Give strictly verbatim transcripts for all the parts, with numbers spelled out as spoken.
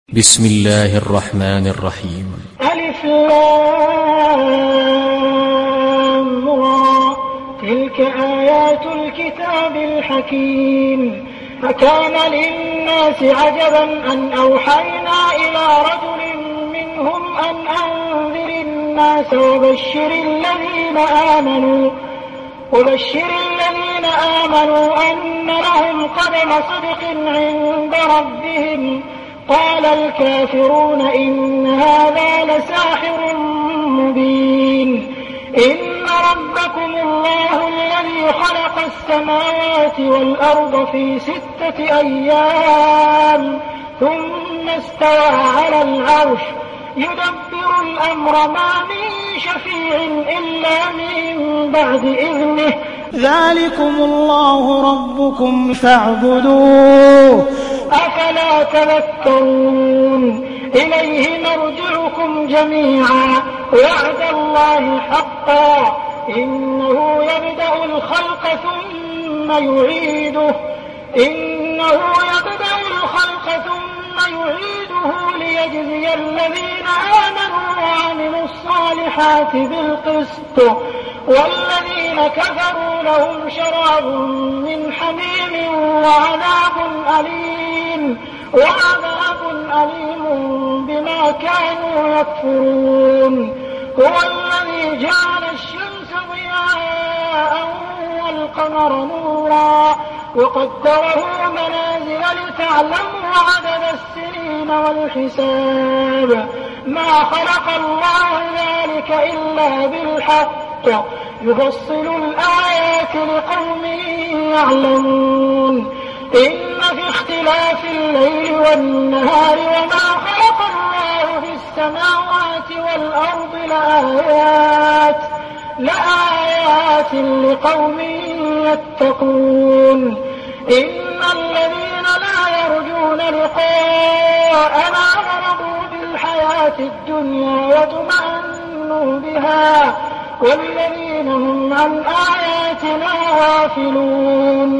بسم الله الرحمن الرحيم. ألف لام را تلك آيات الكتاب الحكيم. فكان للناس عجبا أن أوحينا إلى رجل منهم أن أنذر الناس وبشر الذين آمنوا وبشر الذين آمنوا أن لهم قدم صدق عند ربهم. قال الكافرون إن هذا لساحر مبين. إن ربكم الله الذي خلق السماوات والأرض في ستة أيام ثم استوى على العرش يدبر الأمر ما من شفيع إلا من بعد إذنه. ذلكم الله ربكم فاعبدوه أفلا تذكرون. إليه مرجعكم جميعا وعد الله حقا إنه يبدأ الخلق ثم يعيده إنه يبدأ الخلق ثم يعيده ليجزي الذين آمنوا وعملوا الصالحات بالقسط والذين كفروا لهم شراب من حميم وعذاب أليم وعذاب أليم بما كانوا يكفرون. هو الذي جعل الشمس ضياء والقمر نورا وقدره منازل لتعلموا عدد السنين والحساب. ما خلق الله ذلك إلا بالحق يفصل الآيات لقوم يعلمون. إن في اختلاف الليل والنهار وما خلق الله في السماوات والأرض لآيات لآيات لقوم يتقون. إن الذين لا يرجون لقاءنا ورضوا بالحياة الدنيا وطمأنوا بها والذين هم عن آياتنا غافلون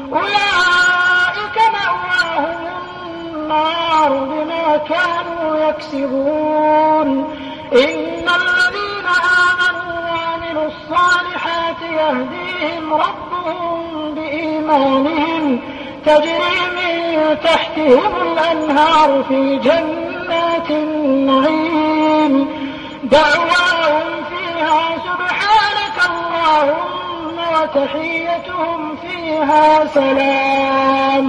أولئك مأواهم النار بما كانوا يكسبون. إن الذين آمنوا وعملوا الصالحات يهديهم ربهم بإيمانهم تجري من تحتهم الأنهار في جنات النعيم دعواهم فيها سبحانك اللهم وتحيتهم فيها سلام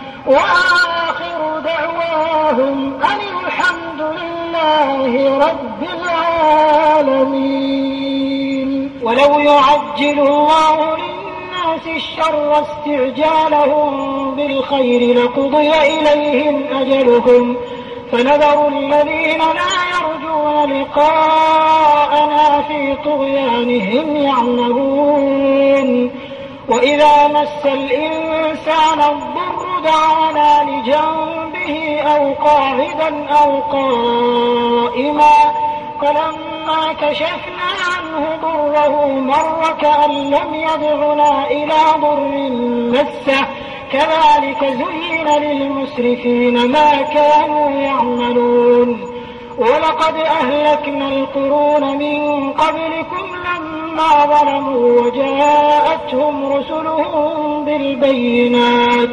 وآخر دعواهم أن الحمد لله رب العالمين. ولو يعجل الله للناس الشر استعجالهم بالخير لقضي إليهم أجلهم فنذر الذين لا يرجون لقاءنا في طغيانهم يعمهون. وإذا مس الإنسان الضر دعانا لجنبه أو قاعدا أو قائما فلما كشفنا عنه ضره مر كأن لم يدعنا إلى ضر مسه كذلك زين للمسرفين ما كانوا يعملون. ولقد أهلكنا القرون من قبلكم لما ظلموا وجاءتهم رسلهم بالبينات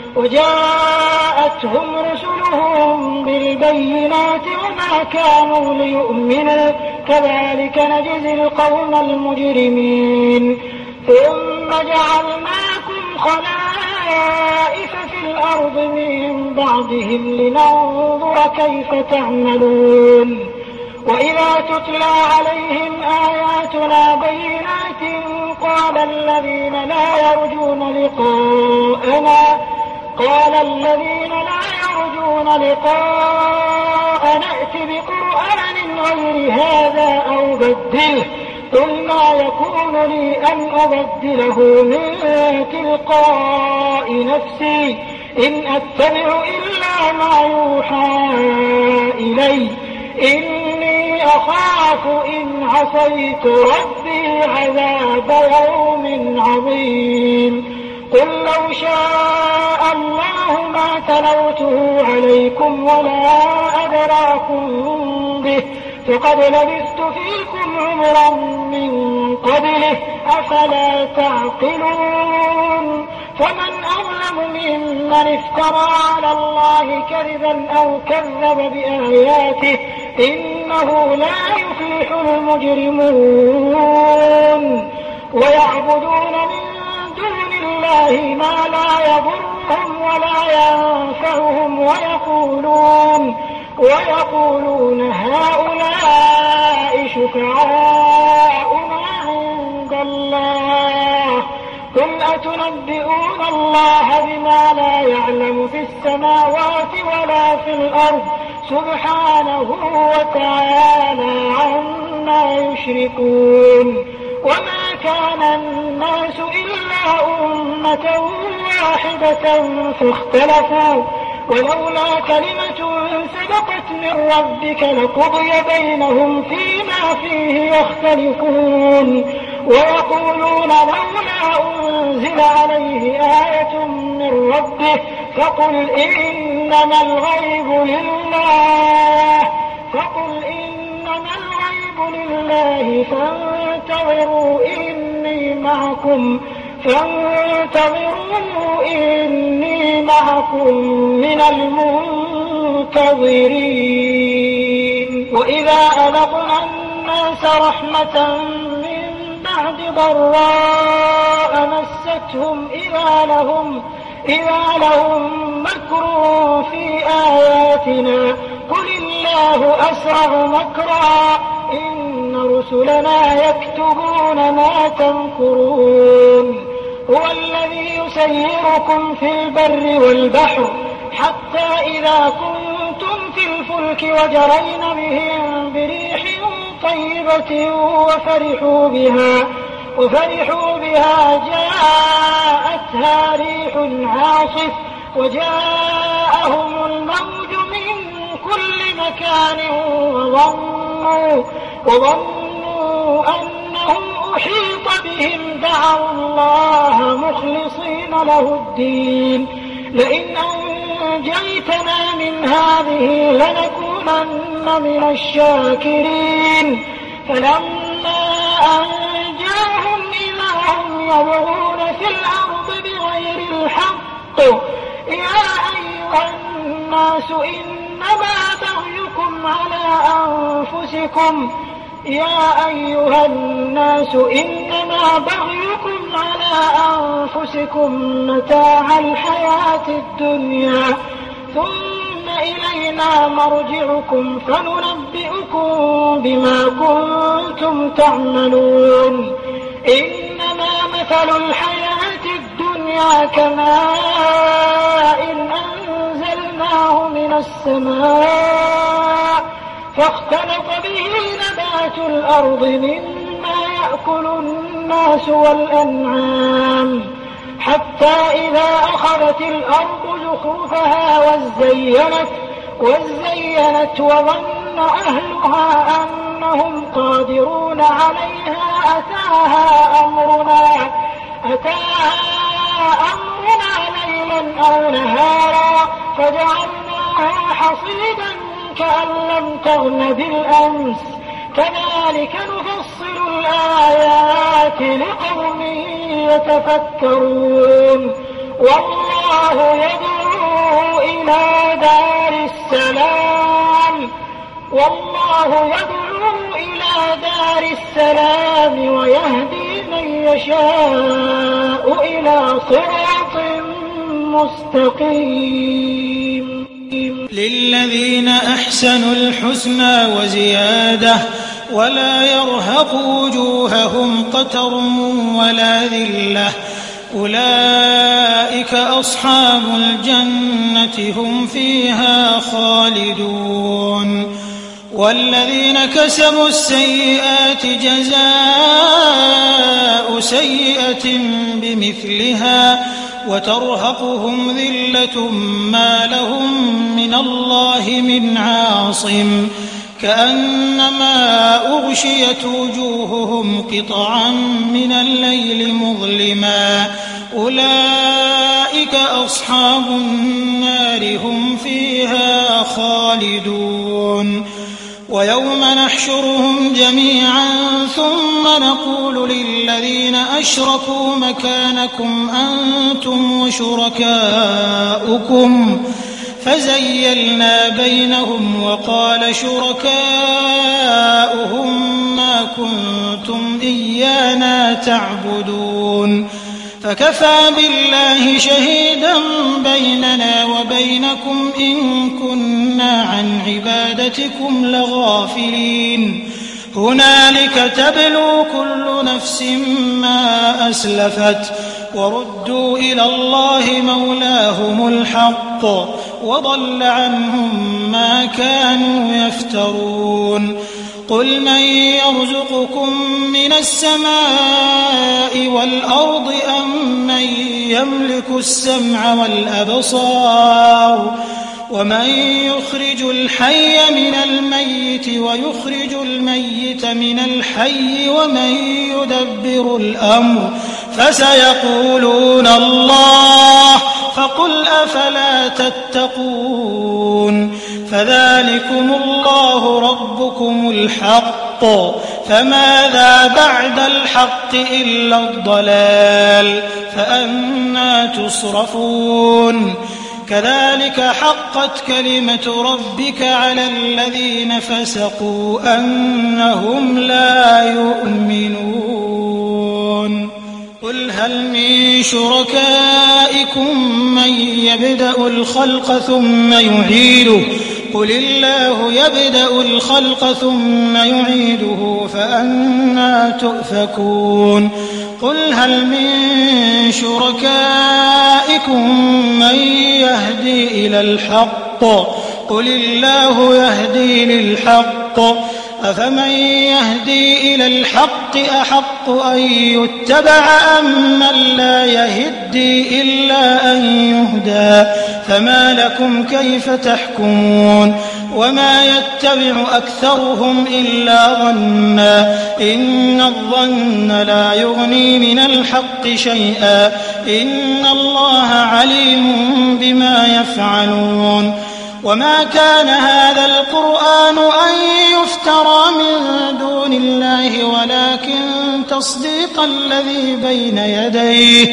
وجاءتهم رسلهم بالبينات وما كانوا ليؤمنوا كذلك نجزي القوم المجرمين. ثم جعلناكم خلائف في الأرض من بعدهم لننظر كيف تعملون. وإذا تتلى عليهم آياتنا بينات قال الذين لا يرجون لقاءنا قال الذين لا يرجون لقاءنا ائت بقرآن غير هذا أو بدله قل ما يكون لي أن أبدله من تلقاء نفسي إن أتبع إلا ما يوحى إلي إني أخاف إن عصيت ربي عذاب يوم عظيم. قل لو شاء الله ما تلوته عليكم ولا أدراكم به فقد لبثت فيكم عمرا من قبله أفلا تعقلون فمن أظلم ممن افترى على الله كذبا أو كذب بآياته إنه لا يفلح المجرمون ويعبدون من دون الله ما لا يضرهم ولا ينفعهم ويقولون ويقولون هؤلاء شفعاؤنا عند الله قل أتنبئون الله بما لا يعلم في السماوات ولا في الأرض سبحانه وتعالى عما يشركون وما كان الناس إلا أمة واحدة فاختلفوا ولولا كلمة سبقت من ربك لقضي بينهم فيما فيه يختلفون ويقولون لولا أنزل عليه آية من ربه فقل إنما الغيب لله فقل إنما الغيب لله فانتظروا إني معكم فانتظروا إني معكم من المنتظرين وإذا أذقنا الناس رحمة من بعد ضراء مستهم إذا لهم إذا لهم مكر في آياتنا قل الله أسرع مكرا إن رسلنا يكتبون ما تمكرون هو الذي يسيركم في البر والبحر حتى إذا كنتم في الفلك وجرين بهم بريح طيبة وفرحوا بها وفرحوا بها جاءتها ريح عاصف وجاءهم الموج من كل مكان وظنوا, وظنوا أنهم أحيط بهم دعوا الله مخلصين له الدين لئن أنجيتنا من هذه لنكونن من الشاكرين فلما أنجاهم إذا هم يبغون في الأرض بغير الحق يا أيها الناس إنما بغيكم على أنفسكم يا أيها الناس إنما بغيكم على أنفسكم متاع الحياة الدنيا ثم إلينا مرجعكم فننبئكم بما كنتم تعملون إنما مثل الحياة الدنيا كماء أنزلناه من السماء فاختلط به نبات الأرض مما يأكل الناس والأنعام حتى إذا أخذت الأرض زخرفها وزينت, وزينت وظن أهلها أنهم قادرون عليها أتاها أمرنا, أتاها أمرنا ليلا أو نهارا فجعلناها حصيدا كأن لم تغن بالأمس كذلك نفصل الآيات لقوم يتفكرون والله يدعو إلى دار السلام والله يدعو إلى دار السلام ويهدي من يشاء إلى صراط مستقيم للذين أحسنوا الحسنى وزيادة ولا يرهق وجوههم قتر ولا ذلة أولئك أصحاب الجنة هم فيها خالدون والذين كسبوا السيئات جزاء سيئة بمثلها وترهقهم ذلة ما لهم من الله من عاصم كأنما أغشيت وجوههم قطعا من الليل مظلما أولئك أصحاب النار هم فيها خالدون ويوم نحشرهم جميعا ثم نقول للذين أشركوا مكانكم أنتم وشركاؤكم فزيلنا بينهم وقال شركاؤهم ما كنتم إيانا تعبدون فكفى بالله شهيدا بيننا وبينكم إن كنا عن عبادتكم لغافلين هنالك تبلو كل نفس ما أسلفت وردوا إلى الله مولاهم الحق وضل عنهم ما كانوا يفترون قل من يرزقكم من السماء والأرض أم من يملك السمع والأبصار ومن يخرج الحي من الميت ويخرج الميت من الحي ومن يدبر الأمر فسيقولون الله فقل أفلا تتقون فذلكم الله ربكم الحق فماذا بعد الحق إلا الضلال فأنى تصرفون كذلك حقت كلمة ربك على الذين فسقوا أنهم لا يؤمنون قل هل من شركائكم من يبدأ الخلق ثم يعيده قل الله يبدأ الخلق ثم يعيده فأنى تؤفكون قل هل من شركائكم من يهدي إلى الحق قل الله يهدي للحق أفمن يهدي إلى الحق أحق أن يتبع أم من لا يهدي إلا أن يهدى فما لكم كيف تحكمون وما يتبع أكثرهم إلا ظنا إن الظن لا يغني من الحق شيئا إن الله عليم بما يفعلون وما كان هذا القرآن أن يفترى من دون الله ولكن تصديق الذي بين يديه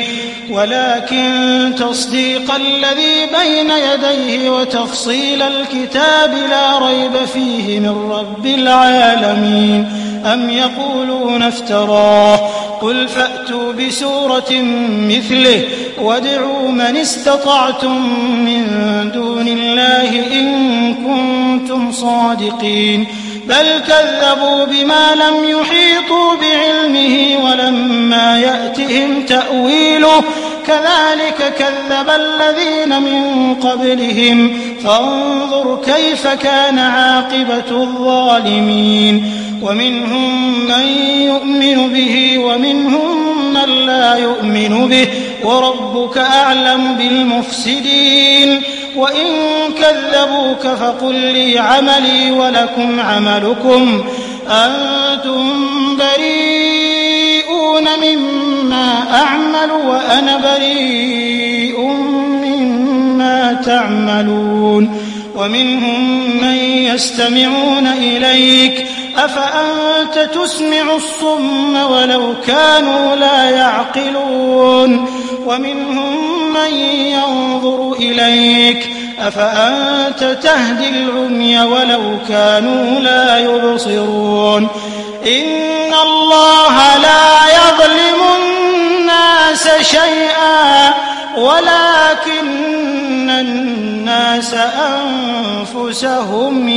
ولكن تصديق الذي بين يديه وتفصيل الكتاب لا ريب فيه من رب العالمين أم يقولون افتراه قل فأتوا بسورة مثله وادعوا من استطعتم من دون الله إن كنتم صادقين بل كذبوا بما لم يحيطوا بعلمه ولما يأتهم تأويله كذلك كذب الذين من قبلهم فانظر كيف كان عاقبة الظالمين ومنهم من يؤمن به ومنهم من لا يؤمن به وربك أعلم بالمفسدين وإن كذبوك فقل لي عملي ولكم عملكم أنتم بريئون مما أعمل وأنا بريء مما تعملون ومنهم من يستمعون إليك أفأنت تسمع الصم ولو كانوا لا يعقلون ومنهم من ينظر إليك أفأنت تهدي العمي ولو كانوا لا يبصرون إن الله لا يظلم الناس شيئا ولكن الناس أنفسهم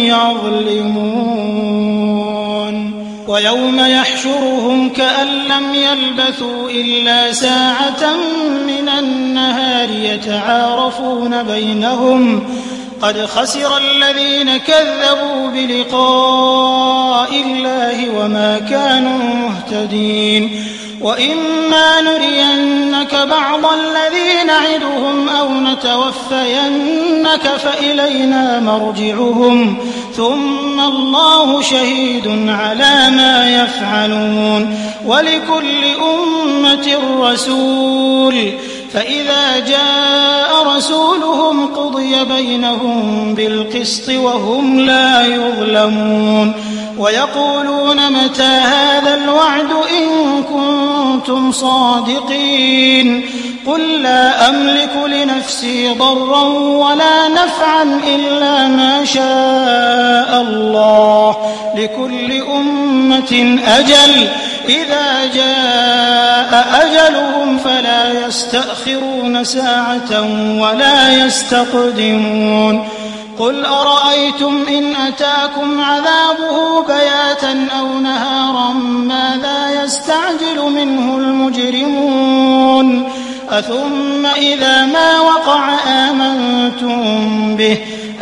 يظلمون ويوم يحشرهم كأن لم يلبثوا إلا ساعة من النهار يتعارفون بينهم قد خسر الذين كذبوا بلقاء الله وما كانوا مهتدين وإما نرينك بعض الذي نعدهم أو نتوفينك فإلينا مرجعهم ثم الله شهيد على ما يفعلون ولكل أمة رسول فإذا جاء رسولهم قضي بينهم بالقسط وهم لا يظلمون ويقولون متى هذا الوعد إن كنتم صادقين قل لا أملك لنفسي ضرا ولا نفعا إلا ما شاء الله لكل أمة أجل إذا جاء أجلهم فلا يستأخرون ساعة ولا يستقدمون قل أرأيتم إن أتاكم عذابه بياتا أو نهارا ماذا يستعجل منه المجرمون أثم إذا ما وقع آمنتم به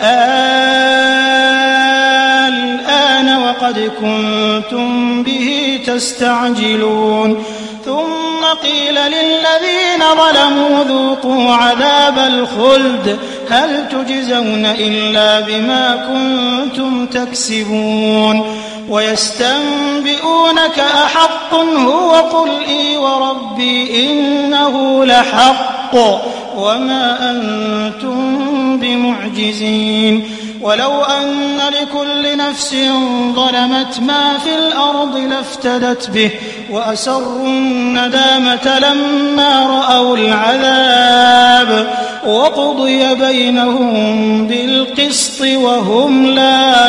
الآن وقد كنتم به تستعجلون ثم قيل للذين ظلموا ذوقوا عذاب الخلد هل تجزون إلا بما كنتم تكسبون ويستنبئونك أحق هو قل إي وربي إنه لحق وما أنتم بمعجزين ولو أن لكل نفس ظلمت ما في الأرض لافتدت به وأسروا الندامة لما رأوا العذاب وقضي بينهم بالقسط وهم لا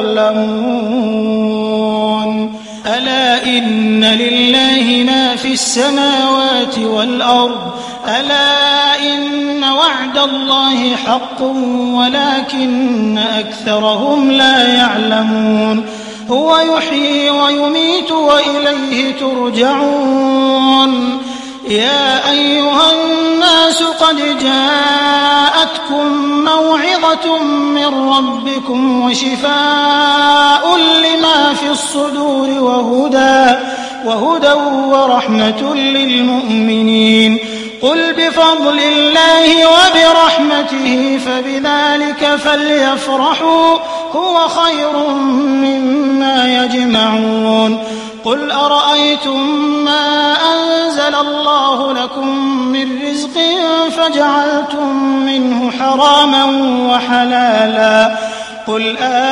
يظلمون ألا إن لله ما في السماوات والأرض ألا إن وعد الله حق ولكن أكثرهم لا يعلمون هو يحيي ويميت وإليه ترجعون يا أيها الناس قد جاءتكم موعظة من ربكم وشفاء لما في الصدور وهدى وهدى ورحمة للمؤمنين قل بفضل الله وبرحمته فبذلك فليفرحوا هو خير مما يجمعون قل أرأيتم ما أنزل الله لكم من رزق فجعلتم منه حراما وحلالا قل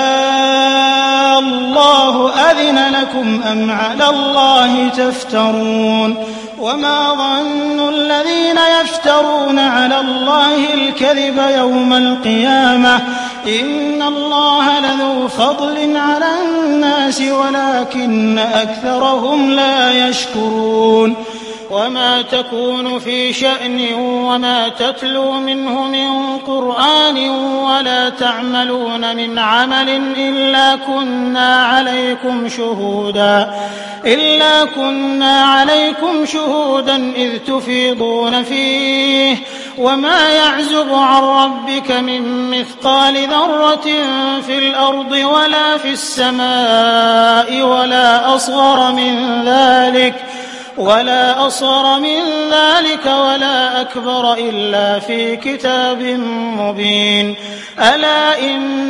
آه الله أذن لكم أم على الله تفترون وما ظن الذين يفترون على الله الكذب يوم القيامة إن الله لذو فضل على الناس ولكن أكثرهم لا يشكرون وما تكون في شأن وما تتلو منه من قرآن ولا تعملون من عمل إلا كنا عليكم شهودا إلا كنا عليكم شهودا إذ تفيضون فيه وما يعزب عن ربك من مثقال ذرة في الأرض ولا في السماء ولا أصغر من ذلك ولا أصغر من ذلك ولا أكبر إلا في كتاب مبين ألا إن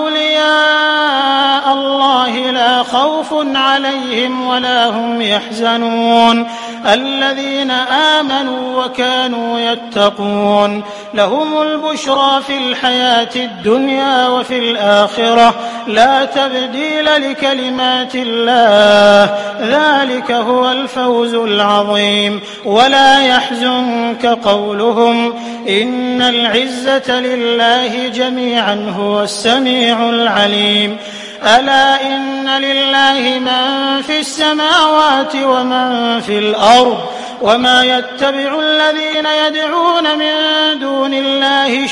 أولياء الله لا خوف عليهم ولا هم يحزنون الذين آمنوا وكانوا يتقون لهم البشرى في الحياة الدنيا وفي الآخرة لا تبديل لكلمات الله ذلك هو الفوز العظيم ولا يحزنك قولهم إن العزة لله جميعا هو السميع العليم ألا إن لله من في السماوات ومن في الأرض وما يتبع الذين يدعون من دون الله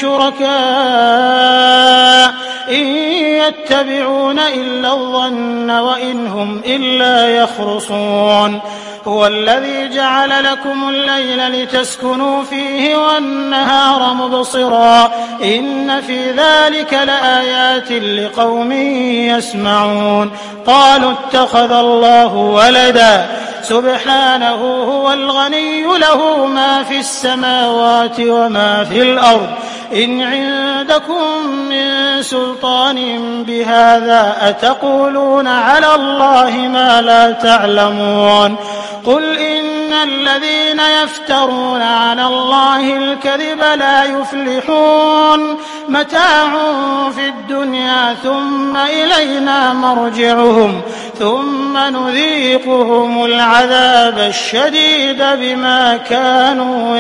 شركاء إن يتبعون إلا الظن وإن هم إلا يخرصون هو الذي جعل لكم الليل لتسكنوا فيه والنهار مبصرا إن في ذلك لآيات لقوم يسمعون قالوا اتخذ الله ولدا سبحانه هو الغني له ما في السماوات وما في الأرض إن عندكم من سلطان بهذا أتقولون على الله ما لا تعلمون قل إن إن الذين يفترون على الله الكذب لا يفلحون متاع في الدنيا ثم إلينا مرجعهم ثم نذيقهم العذاب الشديد بما كانوا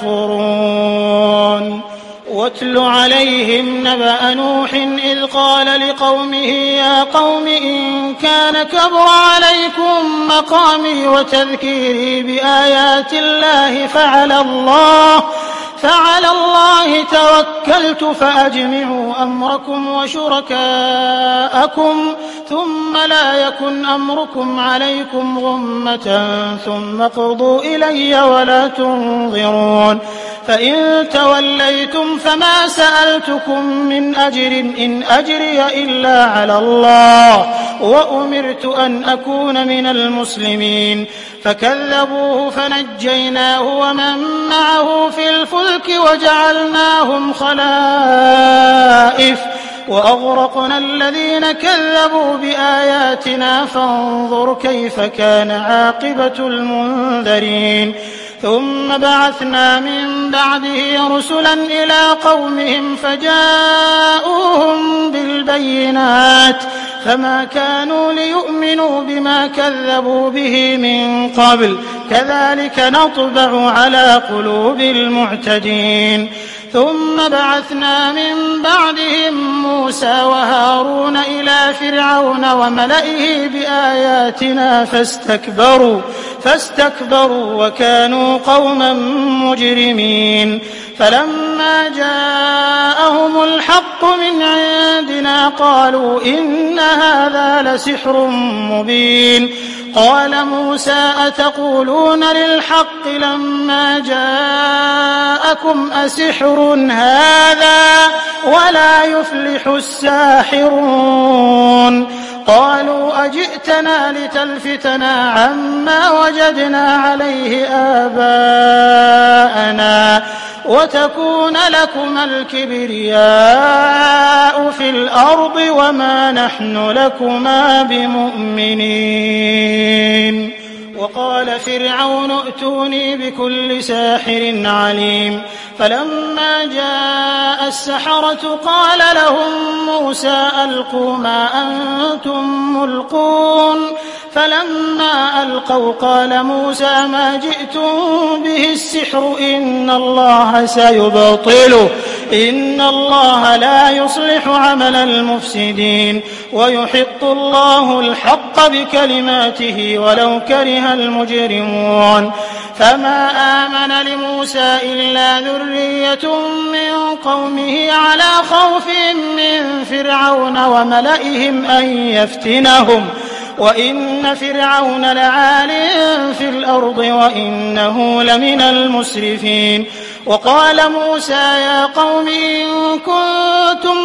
يكفرون واتل عليهم نبأ نوح إذ قال لقومه يا قوم إن كان كبر عليكم مقامي وتذكيري بآيات الله فعلى الله فعلى الله توكلت فأجمعوا أمركم وشركاءكم ثم لا يكن أمركم عليكم غمة ثم اقضوا إلي ولا تنظرون فإن توليتم فما سألتكم من أجر إن أجري إلا على الله وأمرت أن أكون من المسلمين فكذبوه فنجيناه ومن معه في الفلك وجعلناهم خلائف وأغرقنا الذين كذبوا بآياتنا فانظر كيف كان عاقبة المنذرين ثم بعثنا من بعده رسلا إلى قومهم فجاءوهم بالبينات فما كانوا ليؤمنوا بما كذبوا به من قبل كذلك نطبع على قلوب المعتدين ثم بعثنا من بعدهم موسى وهارون إلى فرعون وملئه بآياتنا فاستكبروا فاستكبروا وكانوا قوما مجرمين فلما جاءهم الحق من عندنا قالوا إن هذا لسحر مبين قال موسى أتقولون للحق لما جاءكم أسحر هذا ولا يفلح الساحرون قالوا أجئتنا لتلفتنا عما وجدنا عليه آباءنا وتكون لكما الكبرياء في الأرض وما نحن لكما بمؤمنين وقال فرعون ائتوني بكل ساحر عليم فلما جاء السحرة قال لهم موسى ألقوا ما أنتم ملقون فلما ألقوا قال موسى ما جئتم به السحر إن الله سيبطله إن الله لا يصلح عمل المفسدين ويحق الله الحق بكلماته ولو كره المجرمون فما آمن لموسى إلا ذرية من قومه على خوف من فرعون وملئهم أن يفتنهم وإن فرعون لعال في الأرض وإنه لمن المسرفين وقال موسى يا قوم إن كنتم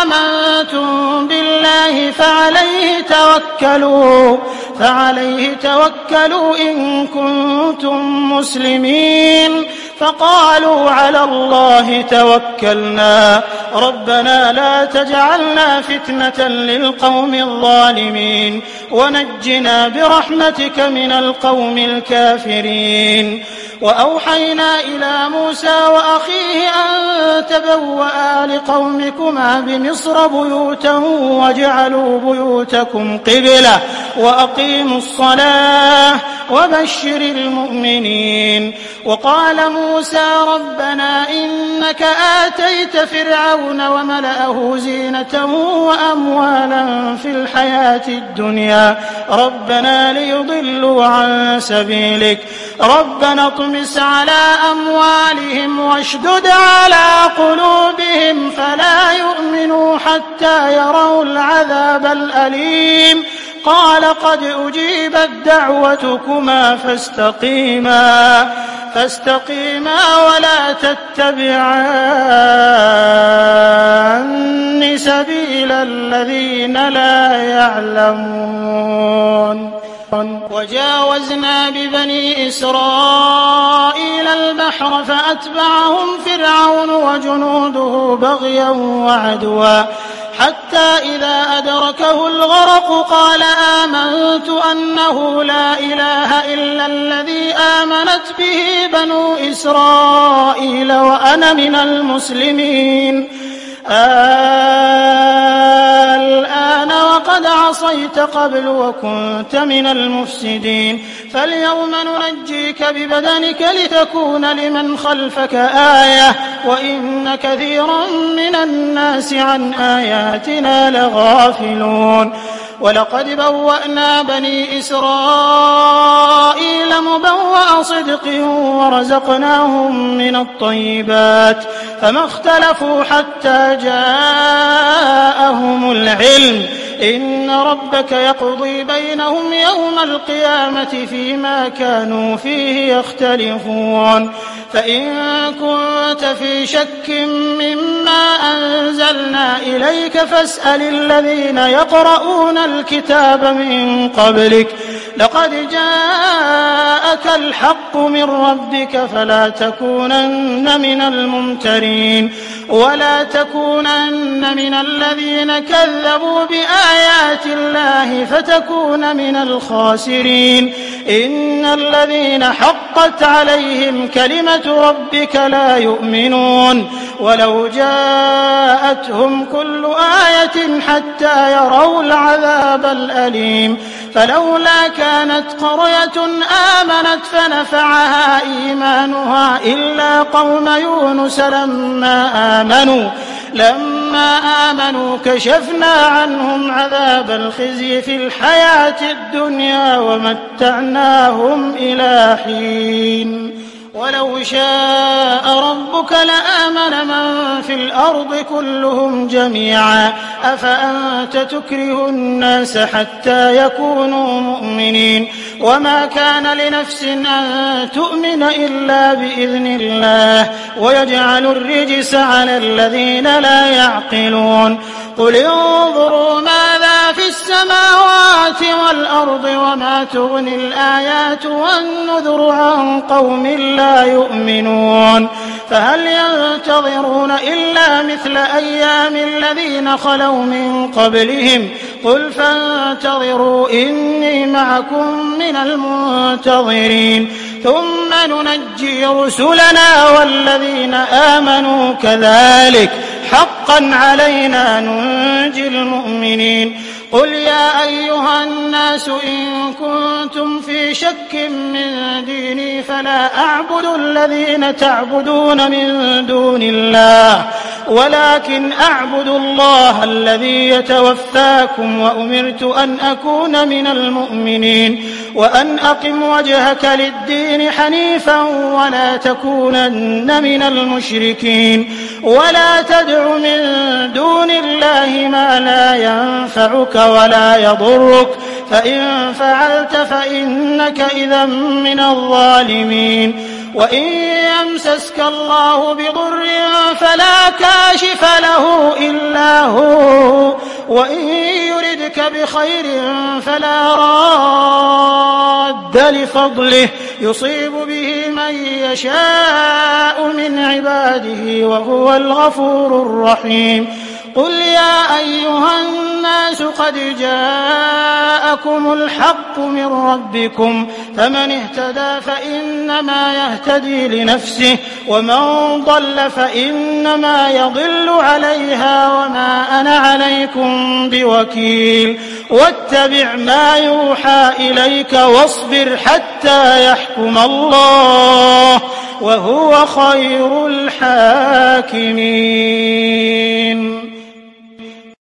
آمنتم بالله فعليه توكلوا فعليه توكلوا إن كنتم مسلمين فقالوا على الله توكلنا ربنا لا تجعلنا فتنة للقوم الظالمين ونجنا برحمتك من القوم الكافرين وأوحينا إلى موسى وأخيه أن تبوأ لقومكما بمصر بيوتا واجعلوا بيوتكم قبلة وأقيموا الصلاة وبشر المؤمنين وقال موسى ربنا إنك آتيت فرعون وملأه زينة وأموالا في الحياة الدنيا ربنا ليضلوا عن سبيلك ربنا اطمس على أموالهم واشدد على قلوبهم فلا يؤمنوا حتى يروا العذاب الأليم قال قد أجيبت دعوتكما فاستقيما فاستقيما ولا تتبعان سبيل الذين لا يعلمون وجاوزنا ببني إسرائيل البحر فأتبعهم فرعون وجنوده بغيا وعدوا حتى إذا أدركه أدركه الغرق قال آمنت أنه لا إله إلا الذي آمنت به بنو إسرائيل وأنا من المسلمين. الآن وقد عصيت قبل وكنت من المفسدين فاليوم ننجيك ببدنك لتكون لمن خلفك آية وإن كثيرا من الناس عن آياتنا لغافلون. ولقد بوأنا بني إسرائيل مبوأ صدق ورزقناهم من الطيبات فما اختلفوا حتى جاءهم العلم إن ربك يقضي بينهم يوم القيامة فيما كانوا فيه يختلفون. فإن كنت في شك مما أنزلنا إليك فاسأل الذين يقرؤون الكتاب من قبلك لقد جاءك الحق من ربك فلا تكونن من الممترين ولا تكونن من الذين كذبوا بآيات الله فتكون من الخاسرين. إن الذين حقت عليهم كلمة ربك لا يؤمنون ولو جاءتهم كل آية حتى يروا العذاب الأليم فلولا كانت قرية آمنت فنفعها إيمانها إلا قوم يونس لما آمنوا لما آمنوا كشفنا عنهم عذاب الخزي في الحياة الدنيا ومتعناهم إلى حين. ولو شاء ربك لآمن من في الأرض كلهم جميعا أفأنت تكره الناس حتى يكونوا مؤمنين وما كان لنفس أن تؤمن إلا بإذن الله ويجعل الرجس على الذين لا يعقلون. قل انظروا ماذا في السماوات والأرض وما تغني الآيات والنذر عن قوم لا يؤمنون فهل ينتظرون إلا مثل أيام الذين خلوا من قبلهم قل فانتظروا إني معكم من المنتظرين ثم ننجي رسلنا والذين آمنوا كذلك حقا علينا ننجي المؤمنين. قل يا أيها الناس إن كنتم في شك من ديني فلا أعبد الذين تعبدون من دون الله ولكن أعبد الله الذي يتوفاكم وأمرت أن أكون من المؤمنين وأن أقم وجهك للدين حنيفا ولا تكونن من المشركين ولا تدع من دون الله ما لا ينفعك ولا يضرك فإن فعلت فإنك إذا من الظالمين. وإن يمسسك الله بضر فلا كاشف له إلا هو وإن يردك بخير فلا راد لفضله يصيب به من يشاء من عباده وهو الغفور الرحيم. قل يا أيها الناس قد جاءكم الحق من ربكم فمن اهتدى فإنما يهتدي لنفسه ومن ضل فإنما يضل عليها وما أنا عليكم بوكيل. واتبع ما يوحى إليك واصبر حتى يحكم الله وهو خير الحاكمين.